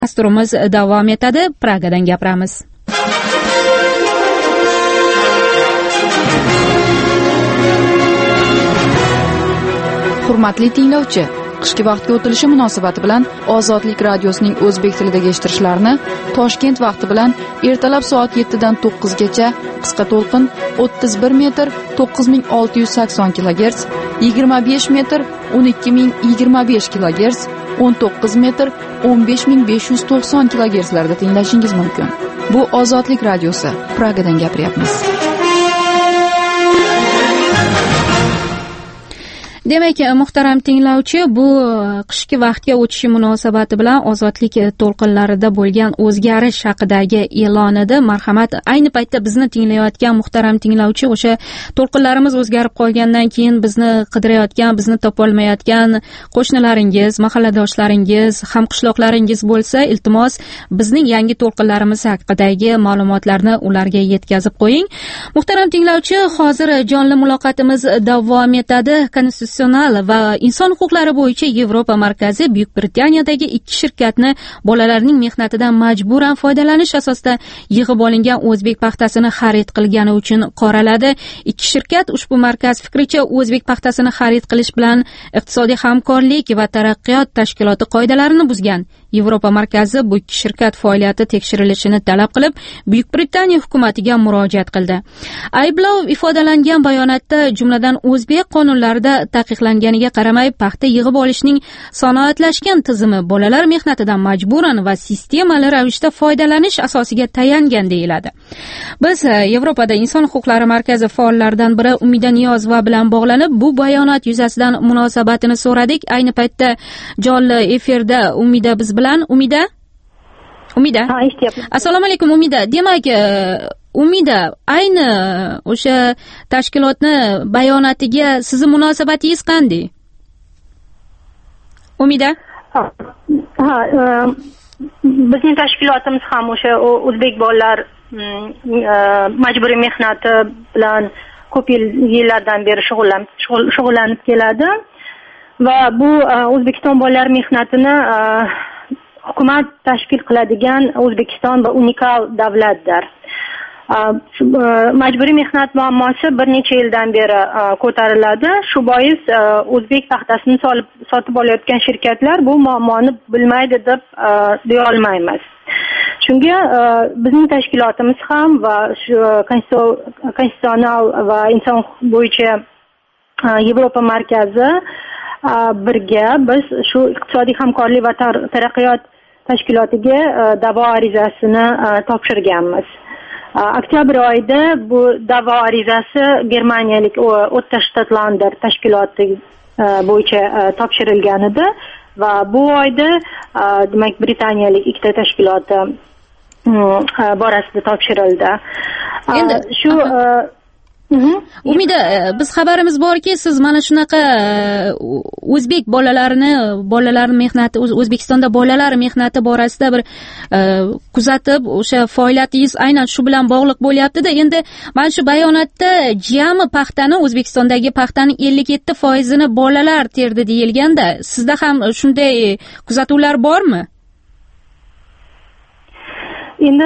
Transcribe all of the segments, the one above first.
Dasturimiz davom etadi. Pragadan gapiramiz. Hurmatli tinglovchi, qishki vaqtga o'tilishi munosabati bilan Ozodlik radiosining o'zbek tilidagi eshittirishlarini Toshkent vaqti bilan ertalab soat 7 dan 9 gacha qisqa to'lqin 31 metr 9680 kHz, 25 metr 12025 kHz, 19 metr 15590 kHz larda tinglashingiz mumkin. Bu Ozodlik radiosi. Pragadan gapiryapmiz. Demak, muhtaram tinglovchi, bu qishki vaqtga o'tishi munosabati bilan ozodlik to'lqinlarida bo'lgan o'zgarish haqidagi e'lon edi. Marhamat, ayni paytda bizni tinglayotgan muhtaram tinglovchi, o'sha to'lqinlarimiz o'zgarib qolgandan keyin bizni qidirayotgan, bizni topolmayotgan qo'shnilaringiz, mahalladoshlaringiz, hamqishloqlaringiz bo'lsa, iltimos bizning yangi to'lqinlarimiz haqidagi ma'lumotlarni ularga yetkazib qo'ying. Muhtaram tinglovchi, hozir jonli muloqotimiz davom etadi. Va inson huquqlari bo'yicha Yevropa markazi Buyuk Britaniyadagi 2 shirkatni bolalarning mehnatidan majburan foydalanish asosida yig'ib olingan o'zbek paxtasini xarid qilgani uchun qoraladi. 2 shirkat ushbu markaz fikricha o'zbek paxtasini xarid qilish bilan iqtisodiy hamkorlik va taraqqiyot tashkiloti qoidalarini buzgan. Yevropa markazi bu 2 shirkat faoliyati tekshirilishini talab qilib, Buyuk Britaniya hukumatiga murojaat qildi. Ayblov ifodalangan bayonotda jumladan o'zbek qonunlarida taqiqlanganiga qaramay paxta yig'ib olishning sanoatlashgan tizimi bolalar mehnatidan majburan va sistemali ravishda foydalanish asosiga tayangan deyiladi. Biz Yevropada inson huquqlari markazi faollaridan biri Umida Niyozova bilan bog'lanib, bu bayonot yuzasidan munosabatini so'radik. Ayni paytda jonli efirda Umida biz bilan. Umida? Ha, eshityapman. Assalomu alaykum Umida. Demak, Umida, ayni o'sha tashkilotni bayonotiga sizni munosabatingiz qanday? Umida? Bizning tashkilotimiz ham o'sha o'zbek bolalar majburiy mehnati bilan ko'p yillardan beri shug'ullanib keladi va bu O'zbekiston bolalar mehnatini hukumat tashkil qiladigan O'zbekiston va unikal davlatdir. Majburiy mehnat muammosi bir necha yildan beri ko'tariladi. Shu bois o'zbek paxtasini sotib olayotgan shirkatlar bu muammoni bilmaydi deb deya olmaymiz. Shunga bizning tashkilotimiz ham va shu konstitutsional va inson bo'yicha Yevropa markazi birga biz shu iqtisodiy hamkorlik va taraqqiyot tashkilotiga da'vo arizasini topshirganmiz. Oktyabr oyida bu da'vo arizasi Germaniyalik O'rta Shtatlander tashkiloti bo'yicha topshirilgan edi va bu oyda demak Britaniyalik ikkita tashkiloti borasida topshirildi. Endi shu Umida, biz xabarimiz borki, siz mana shunaqa o'zbek bolalar mehnati, O'zbekistonda bolalar mehnati borasida bir kuzatib, o'sha faoliyatingiz aynan shu bilan bog'liq bo'lyapti-da. Endi mana shu bayonotda jami paxtani, O'zbekistondagi paxtaning 57%ni bolalar terdi deyilganda, sizda ham shunday kuzatuvlar bormi? Endi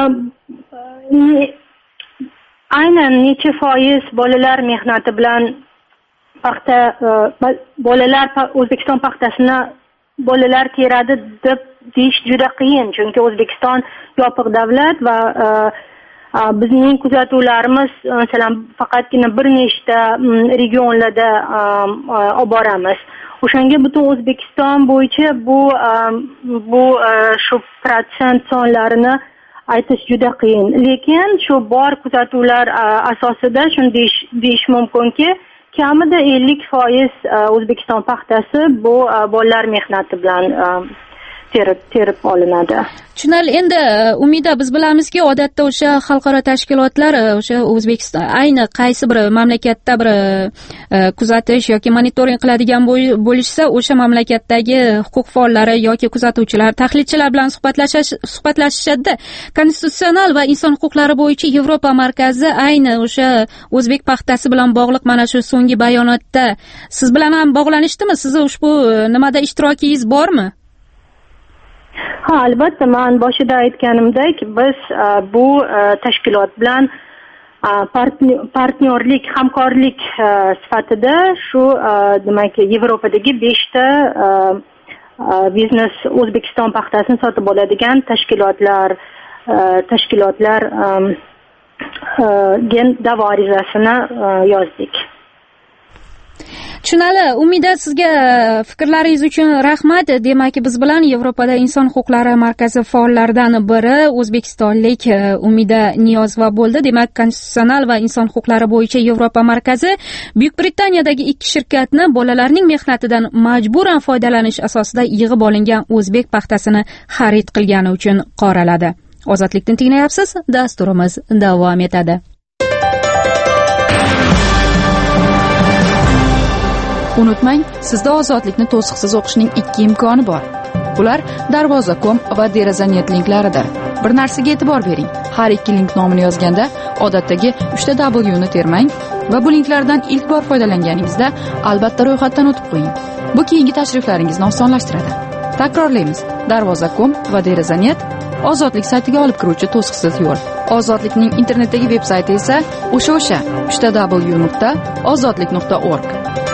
aynan necha foiz bolalar mehnati bilan paxta bolalar O'zbekiston paxtasini bolalar teradi deb deyish juda qiyin, chunki O'zbekiston yopiq davlat va bizning kuzatuvlarimiz masalan faqatgina bir nechta regionlarda olib boramiz. O'shanga butun O'zbekiston bo'yicha bu shu protsent sonlarini aytish juda qiyin. Lekin shu bor kuzatuvlar asosida shuni deyish mumkinki, kamida 50% O'zbekiston paxtasi bu bolalar mehnati bilan terib olinadi. Tushunarli. Endi Umida, biz bilamizki, odatda o'sha xalqaro tashkilotlar o'sha O'zbekiston ayni qaysi bir mamlakatda bir kuzatish yoki monitoring qiladigan bo'lishsa, o'sha mamlakatdagi huquq faollari yoki kuzatuvchilar, tahlilchilar bilan suhbatlashishadi. Konstitutsional va inson huquqlari bo'yicha Yevropa markazi ayni o'sha o'zbek paxtasi bilan bog'liq mana shu so'nggi bayonotda siz bilan ham bog'lanishdimi? Sizni ushbu nimada ishtirokingiz bormi? Ha, albatta, men boshida aytganimdek, biz bu tashkilot bilan partnyorlik, hamkorlik sifatida shu demak Yevropadagi 5 ta biznes O'zbekiston paxtasini sotib oladigan tashkilotlar da'vo arizasini yozdik. Tushunali. Umida, sizga fikrlaringiz uchun rahmat. Demak, biz bilan Yevropada inson huquqlari markazi faollaridan biri o'zbekistonlik Umida Niyozova bo'ldi. Demak, konstitutsional va inson huquqlari bo'yicha Yevropa markazi Buyuk Britaniyadagi 2 shirkatni bolalarning mehnatidan majburan foydalanish asosida yig'ib olingan o'zbek paxtasini xarid qilgani uchun qoraladi. Ozodlikni tinglayapsiz. Dasturimiz davom etadi. Unutmang, sizda ozodlikni to'siqsiz o'qishning 2 imkoni bor. Bular Darvoza.com va Derazanet linklaridir. Bir narsaga e'tibor bering. Har 2 link nomini yozganda odatdagi 3 ta W ni termang va bu linklardan ilk bor foydalanganingizda albatta ro'yxatdan o'tib qo'ying. Bu keyingi tashriflaringizni osonlashtiradi. Takrorlaymiz. Darvoza.com va Derazanet ozodlik saytiga olib kiruvchi to'siqsiz yo'l. Ozodlikning internetdagi veb-sayti esa o'sha 3w.ozodlik.org.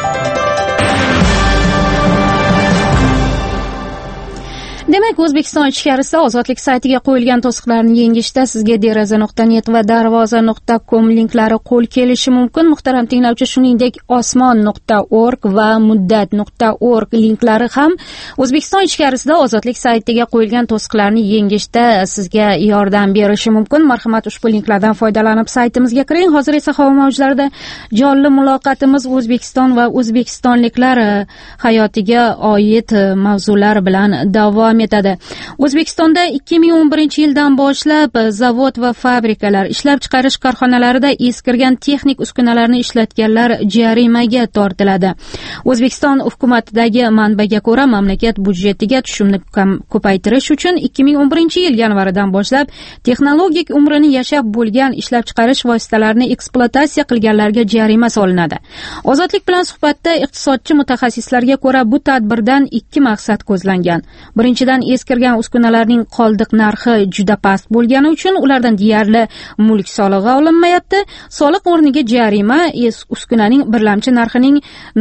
Demak, O'zbekiston ichkarisida ozodlik saytiga qo'yilgan to'siqlarni yengishda sizga deraza.net va darvoza.com linklari qo'l kelishi mumkin. Muhtaram tinglovchi, shuningdek osmon.org va muddat.org linklari ham O'zbekiston ichkarisida ozodlik saytiga qo'yilgan to'siqlarni yengishda sizga yordam berishi mumkin. Marhamat, ushbu linklardan foydalanib saytimizga kiring. Hozir esa havo mavjlarida jonli muloqotimiz O'zbekiston va o'zbekistonliklar hayotiga oid mavzular bilan davom etadi. O'zbekistonda 2011-yildan boshlab zavod va fabrikalar, ishlab chiqarish korxonalarida eskirgan texnik uskunalarni ishlatganlar jarimaga tortiladi. O'zbekiston hukumatidagi manbaga ko'ra, mamlakat budjetiga tushumni ko'paytirish uchun 2011-yil yanvaridan boshlab texnologik umrini yashab bo'lgan ishlab chiqarish vositalarini ekspluatatsiya qilganlarga jarima solinadi. Ozodlik bilan suhbatda iqtisodchi mutaxassislarga ko'ra, bu tadbirdan 2 maqsad ko'zlangan. Birinchidan, eskirgan uskunalarning qoldiq narxi juda past bo'lgani uchun ulardan deyarli mulk solig'i olinmayapti. Soliq o'rniga jarima uskunaning birlamchi narxining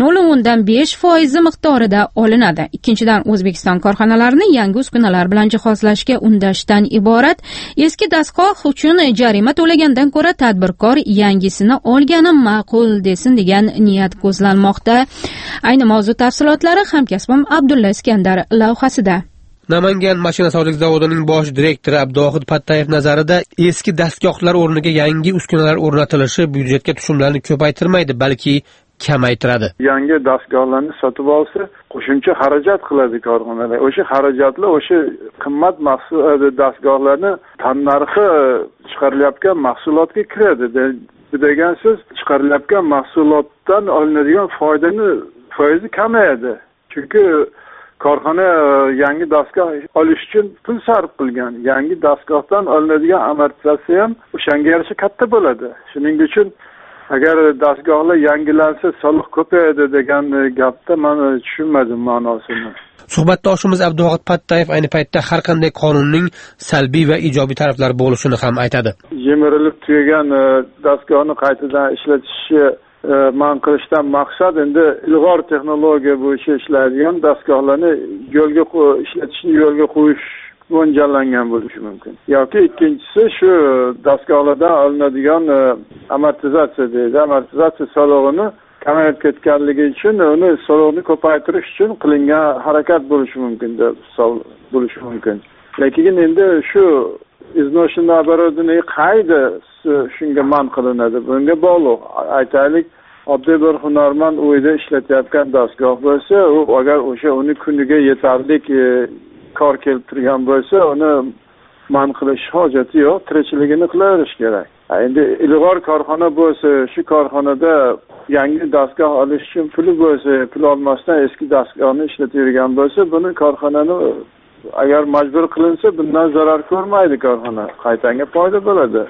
0.5% miqdorida olinadi. Ikkinchidan, O'zbekiston korxonalarini yangi uskunalar bilan jihozlashga undashdan iborat. Eski dastgoh uchun jarima to'lagandan ko'ra tadbirkor yangisini olgani ma'qul desin degan niyat ko'zlanmoqda. Ayni mavzu tafsilotlari hamkasbim Abdulla Iskandar lavhasida. Namangan mashina savdo zavodining bosh direktori Abduvohid Pattayev nazarida eski dastgohlar o'rniga yangi uskunalar o'rnatilishi byudjetga tushumlarni ko'paytirmaydi, balki kamaytiradi. Yangi dastgohlarni sotib olsa, qo'shimcha xarajat qiladi korxonalar. O'sha xarajatlar o'sha qimmat dastgohlarni tannarxi chiqarilayotgan mahsulotga kiradi. Bu degan so'z, chiqarilayotgan mahsulotdan olinadigan foizi kamayadi. Chunki korxona yangi dastgoh olish uchun pul sarf qilgan. Yangi dastgohdan olinadigan amortizatsiya ham o'shanga yarasha katta bo'ladi. Shuning uchun agar dastgohlar yangilansa, soliq ko'payadi degan gapda men tushunmadim ma'nosini. Suhbatdoshimiz Abduvohid Pattayev ayni paytda har qanday qonunning salbiy va ijobiy taraflari bo'lishini ham aytadi. Yemirilib tugagan dastgohni qaytadan ishlatishni man qilishdan maqsad endi ilg'or texnologiya bo'yicha ishlaydigan dastgohlarni ishlatishni yo'lga qo'yish mo'ljallangan bo'lishi mumkin. Yoki ikkinchisi shu dastgohlardan olinadigan amortizatsiya deydi. Amortizatsiya solig'ini kamayib ketganligi uchun uni solig'ini ko'paytirish uchun qilingan harakat bo'lishi mumkin deb bo'lishi mumkin. Lekin endi shu iznoshni оборудование qayda shunga man qilinadi. Bunga bog'liq. Aytaylik, oddiy bir hunarmand uyda ishlatayotgan dastgoh bo'lsa, u agar o'sha uni kuniga yetarlik kor keltirgan bo'lsa, uni man qilish hojati yo'q, tirikchiligini qilaverish kerak. Endi ilg'or korxona bo'lsa, shu korxonada yangi dastgoh olish uchun puli bo'lsa, pul olmasdan eski dastgohni ishlatayotgan bo'lsa, buni korxonani agar majbur qilinsa, bundan zarar ko'rmaydi korxona. Qaytanga foyda bo'ladi.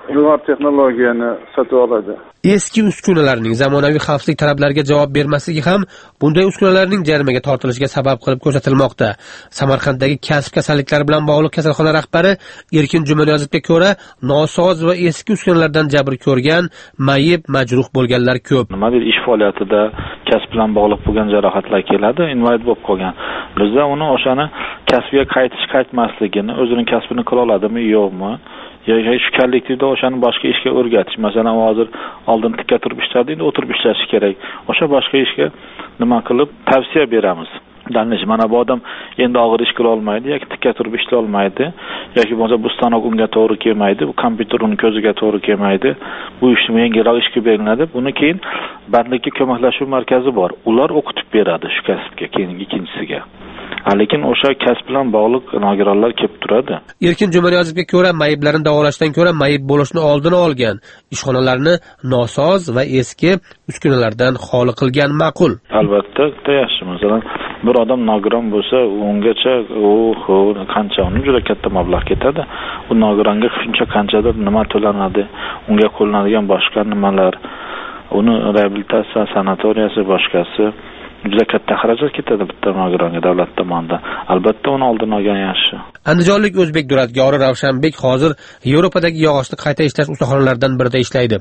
ilg'or texnologiyani sotib oladi. Eski uskunalarning zamonaviy xavfsizlik talablariga javob bermasligi ham bunday uskunalarning jarimaga tortilishiga sabab qilib ko'rsatilmoqda. Samarqanddagi kasb kasalliklari bilan bog'liq kasalxona rahbari Erkin Jumaniyozovga ko'ra, nosoz va eski uskunalardan jabr ko'rgan, mayib, majruh bo'lganlar ko'p. Nimadir ish faoliyatida kasb bilan bog'liq bo'lgan jarohatlar keladi, invalid bo'lib qolgan. Bizda uni o'shani kasbiga qaytmasligini, o'zining kasbini qila oladimi, yo'qmi? yoki shu kollektivda o'shani boshqa ishga o'rgatish. Masalan, hozir oldin tikka turib ishlardi, endi o'tirib ishlashi kerak. O'sha boshqa ishga nima qilib tavsiya beramiz. Danish, mana bu odam endi og'ir ish qila olmaydi yoki tikka turib ishlay olmaydi yoki bo'lmasa bu stanok unga to'g'ri kelmaydi, bu kompyuter uning ko'ziga to'g'ri kelmaydi. Bu ishni yengilroq ishga beriladi. Buni keyin bandlikka ko'maklashuv markazi bor. Ular o'qitib beradi shu kasbga, keyin ikkinchisiga. Lekin o'sha kasb bilan bog'liq nogironlar kelib turadi. Erkin Jumaniyozovga ko'ra, mayiblarni davolashdan ko'ra mayib bo'lishni oldini olgan, ishxonalarni nosoz va eski uskunalardan xoli qilgan ma'qul. Albatta, yaxshi. Masalan, bir odam nogiron bo'lsa, ungacha qancha uni juda katta mablag' ketadi. Bu nogironga shuncha qanchadir nima to'lanadi, unga qo'llanadigan boshqa nimalar, uni reabilitatsiya sanatoriyasi boshqasi juda katta xarajat ketadi bitta nogironga davlat tomonidan. Albatta uni oldini olgan yaxshi. Andijonlik o'zbek duradgori Ravshanbek hozir Yevropadagi yog'ochni qayta ishlash ustaxonalaridan birida ishlaydi.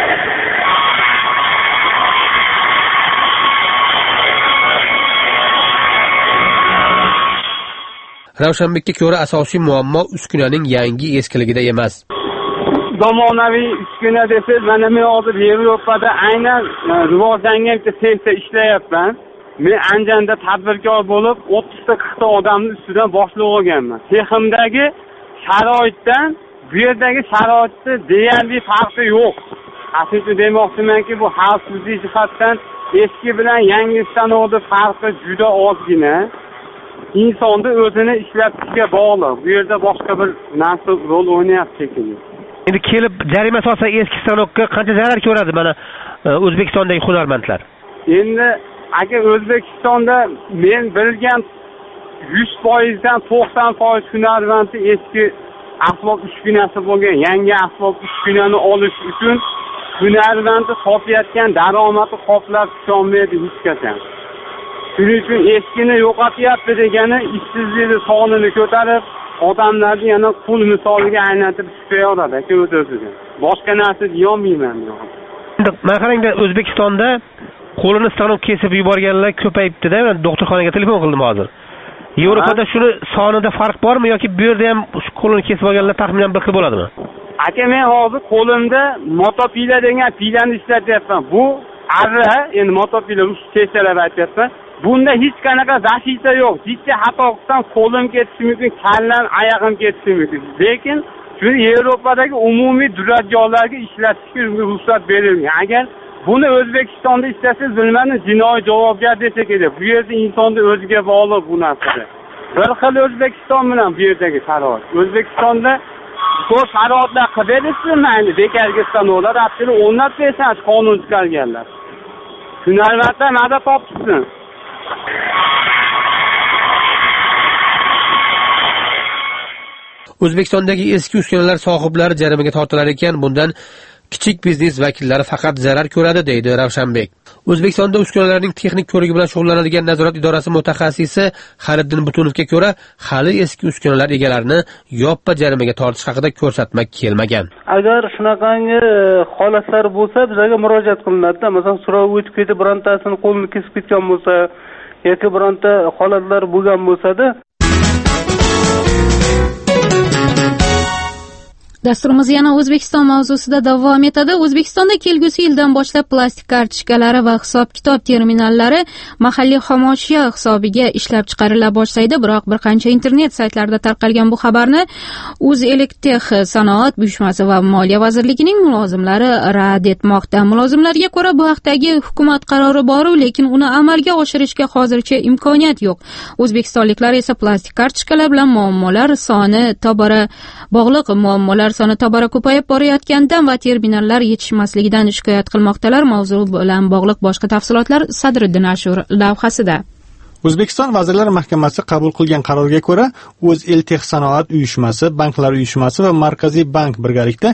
Ravshanbekka ko'ra asosiy muammo uskunaning yangi eskiligida emas. Zamonaviy uskuna desiz, mana men hozir Yevropada aynan rivojlangan sexda ishlayapman. Men Andijonda tadbirkor bo'lib 30 ta 40 ta odamning ustidan boshliq bo'lganman. Seximdagi sharoitdan bu yerdagi sharoitda deyarli farqi yo'q. Aslida demoqchimanki, bu xavfsizlik jihatdan eski bilan yangi stanokda farqi juda ozgina. İnsonni o'zini ishlatishga bog'liq. Bu yerda boshqa bir narsa rol o'ynayapti shekilli. Endi kelib jarima solsa eski stanokka qancha zarar ko'radi mana O'zbekistondagi hunarmandlar? Endi agar O'zbekistonda men bilgan 100% dan 90% hunarmandni eski asbob uskunasi bo'lgan, yangi asbob uskunani olish uchun hunarmandni topayotgan daromadi qoplab tusholmaydi hech qachon. Shuning uchun eskini yo'qotyapti degani ishsizlikni sonini ko'tarib, odamlarni yana qul misoliga aylantirib chiqayoradi aka o'ziga. Boshqa narsa deyolmayman men. Mana qarangda O'zbekistonda qo'lini stanok kesib yuborganlar ko'payibdi-da. Men doktorxonaga telefon qildim hozir. Yevropada shuni sonida farq bormi yoki bu yerda ham qo'lini kesib olganlar taxminan bir xil bo'ladimi? Aka, men hozir qo'limda motopila degan pilani ishlatyapman. Bu arra, endi motopila rus tezlarab aytyapman. Bunda hech qanaqa zashita yo'q. Jichcha xato qilsam qo'lim ketishi mumkin, kallam, oyog'im ketishi mumkin. Lekin shu Yevropadagi umumiy duradgorlarga ishlatishga ruxsat berilgan. Agar buni O'zbekistonda ishlasangiz bilmadim, jinoiy javobgar desa kerak. Bu yerda insonni o'ziga bog'liq bu narsa. Bir xil O'zbekiston bilan bu yerdagi sharoit. O'zbekistonda bu sharoitlar qilib berishsin, mayli bekarga stanoklar aslida o'rnatib bersangiz qonun chiqarganlar. Hunarmandlar madad topsin. O'zbekistondagi eski uskunalar sohiblari jarimaga tortilar ekan, bundan kichik biznes vakillari faqat zarar ko'radi, deydi Ravshanbek. O'zbekistonda uskunalarning texnik ko'rigi bilan shug'ullanadigan nazorat idorasi mutaxassisi Xaliddin Butunovga ko'ra, hali eski uskunalar egalarini yoppa jarimaga tortish haqida ko'rsatma kelmagan. Agar shunaqangi holatlar bo'lsa, bizga murojaat qilinadi. Masalan, so'rov o'tib ketib, birontasini qo'lini kesib ketgan bo'lsa yoki bironta holatlar bo'lgan bo'lsa-da, Dasturimiz yana O'zbekiston mavzusida davom etadi. O'zbekistonda kelgusi yildan boshlab plastik kartochkalari va hisob-kitob terminallari mahalliy xomashyo hisobiga ishlab chiqarila boshlaydi. Biroq bir qancha internet saytlarida tarqalgan bu xabarni O'zelektech sanoat buyurtmasi va Moliya vazirligining mulozimlari rad etmoqda. Mulozimlarga ko'ra, bu haqdagi hukumat qarori bor, lekin uni amalga oshirishga hozircha imkoniyat yo'q. O'zbekistonliklar esa plastik kartochkalar bilan muammolar soni tobora ko'payib borayotganidan va terminallar yetishmasligidan shikoyat qilmoqdalar. Mavzu bilan bog'liq boshqa tafsilotlar Sadriddin Ashur lavhasida. O'zbekiston Vazirlar Mahkamasi qabul qilgan qarorga ko'ra, O'zeltexsanoat uyushmasi, Banklar uyushmasi va Markaziy bank birgalikda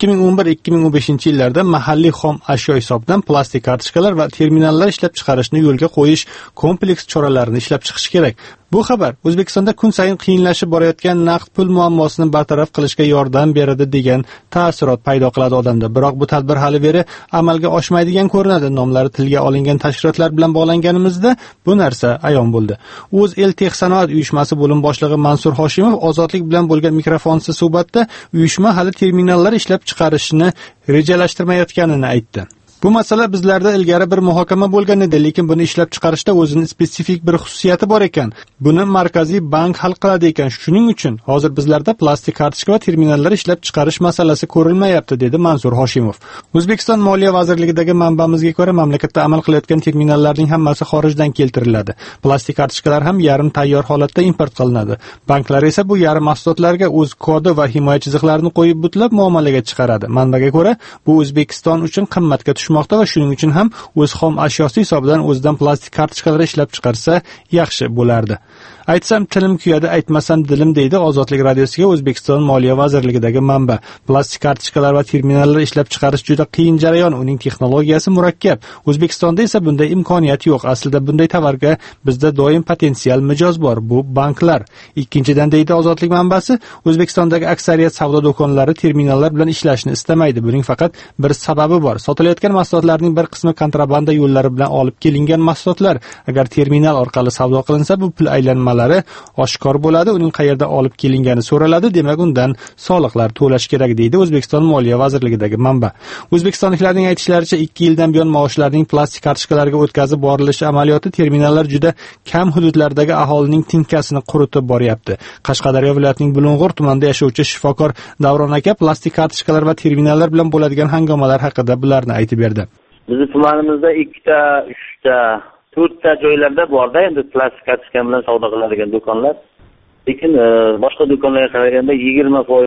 2011-2015 yillarda mahalliy xom ashyo hisobidan plastik kartochkalar va terminallar ishlab chiqarishni yo'lga qo'yish kompleks choralarini ishlab chiqish kerak. Bu xabar O'zbekistonda kun sayin qiyinlashib borayotgan naqd pul muammosini bartaraf qilishga yordam beradi degan ta'ssurot paydo qiladi odamda. Biroq bu tadbir hali beri amalga oshmaydigan ko'rinadi. Nomlari tilga olingan tashkilotlar bilan bog'langanimizda bu narsa ayon bo'ldi. O'zeltexsanoat uyushmasi bo'lim boshlig'i Mansur Hoshimov Ozodlik bilan bo'lgan mikrofonsiz suhbatda uyushma hali terminallar ishlab chiqarishni rejalashtirmayotganini aytdi. Bu masala bizlarda ilgari bir muhokama bo'lgan edi, lekin buni ishlab chiqarishda o'zining spesifik bir xususiyati bor ekan. Buni Markaziy bank hal qiladi ekan. Shuning uchun hozir bizlarda plastik kartochka va terminallar ishlab chiqarish masalasi ko'rilmayapti, dedi Mansur Hoshimov. O'zbekiston Moliya vazirligidagi manbamizga ko'ra, mamlakatda amal qilayotgan terminallarning hammasi xorijdan keltiriladi. Plastik kartochkalar ham yarim tayyor holatda import qilinadi. Banklar esa bu yarim mahsulotlarga o'z kodi va himoya chiziqlarini qo'yib butlab muomalaga chiqaradi. Manbaga ko'ra, bu O'zbekiston uchun qimmatga tushmoqda va shuning uchun ham o'z xom ashyosi hisobidan o'zidan plastik kartochkalar ishlab chiqarsa yaxshi bo'lardi. Aytsam tilim kuyadi, aytmasam dilim, deydi Ozodlik radiosiga O'zbekiston Moliya vazirligidagi manba. Plastik kartochkalar va terminallar ishlab chiqarish juda qiyin jarayon, uning texnologiyasi murakkab. O'zbekistonda esa bunday imkoniyat yo'q. Aslida bunday tovarga bizda doim potensial mijoz bor, bu banklar. Ikkinchidan, deydi Ozodlik manbasi, O'zbekistondagi aksariyat savdo do'konlari terminallar bilan ishlashni istamaydi. Buning faqat bir sababi bor. Sotilayotgan mahsulotlarning bir qismi kontrabanda yo'llari bilan olib kelingan mahsulotlar. Agar terminal orqali savdo qilinsa, bu pul aylanmalari oshkor bo'ladi, uning qayerda olib kelingani so'raladi, demak undan soliqlar to'lash kerak, deydi O'zbekiston Moliya vazirligidagi manba. O'zbekistonliklarning aytishlaricha 2 yildan buyon maoshlarning plastik kartochkalarga o'tkazib borilishi amaliyoti terminallar juda kam hududlardagi aholining tinkasini quritib boryapti. Qashqadaryo viloyatining Bulung'ur tumanida yashovchi shifokor Davron aka plastik kartochkalar va terminallar bilan bo'ladigan hangomalar haqida bularni aytib berdi. Bizning tumanimizda 2 ta, 3 ta, 4 ta joylarda borda endi plastik kartochka bilan savdo qiladigan do'konlar. Lekin boshqa do'konlarga qaraganda 20%